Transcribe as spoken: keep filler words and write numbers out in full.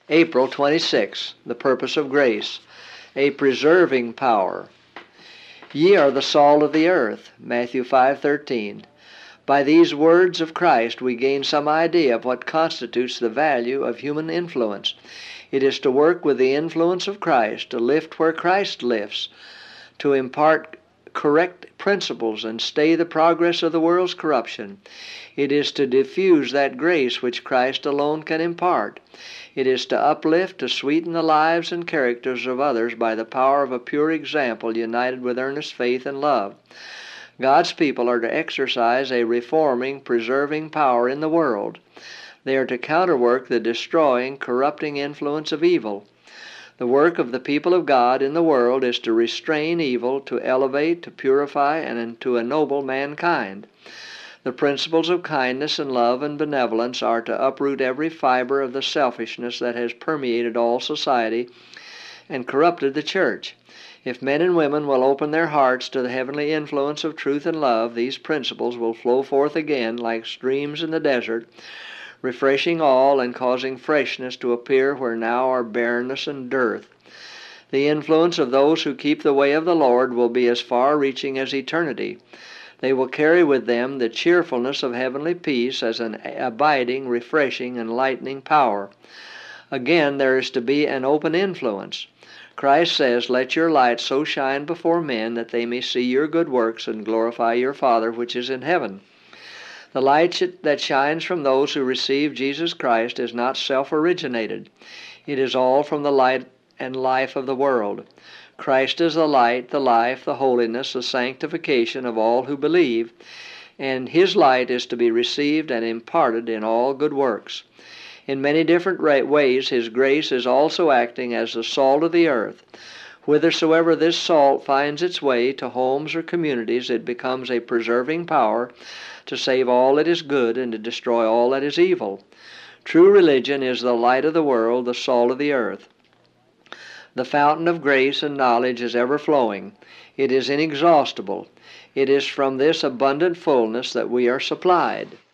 April twenty-sixth, the purpose of grace, a preserving power. Ye are the salt of the earth, Matthew five thirteen. By these words of Christ we gain some idea of what constitutes the value of human influence. It is to work with the influence of Christ, to lift where Christ lifts, to impart correct principles and stay the progress of the world's corruption. It is to diffuse that grace which Christ alone can impart. It is to uplift, to sweeten the lives and characters of others by the power of a pure example united with earnest faith and love. God's people are to exercise a reforming, preserving power in the world. They are to counterwork the destroying, corrupting influence of evil. The work of the people of God in the world is to restrain evil, to elevate, to purify, and to ennoble mankind. The principles of kindness and love and benevolence are to uproot every fiber of the selfishness that has permeated all society and corrupted the church. If men and women will open their hearts to the heavenly influence of truth and love, these principles will flow forth again like streams in the desert, refreshing all and causing freshness to appear where now are barrenness and dearth. The influence of those who keep the way of the Lord will be as far-reaching as eternity. They will carry with them the cheerfulness of heavenly peace as an abiding, refreshing, and lightening power. Again, there is to be an open influence. Christ says, "Let your light so shine before men that they may see your good works and glorify your Father which is in heaven." The light that shines from those who receive Jesus Christ is not self-originated. It is all from the light and life of the world. Christ is the light, the life, the holiness, the sanctification of all who believe, and His light is to be received and imparted in all good works. In many different ways His grace is also acting as the salt of the earth. Whithersoever this salt finds its way to homes or communities, it becomes a preserving power to save all that is good and to destroy all that is evil. True religion is the light of the world, the salt of the earth. The fountain of grace and knowledge is ever flowing. It is inexhaustible. It is from this abundant fullness that we are supplied.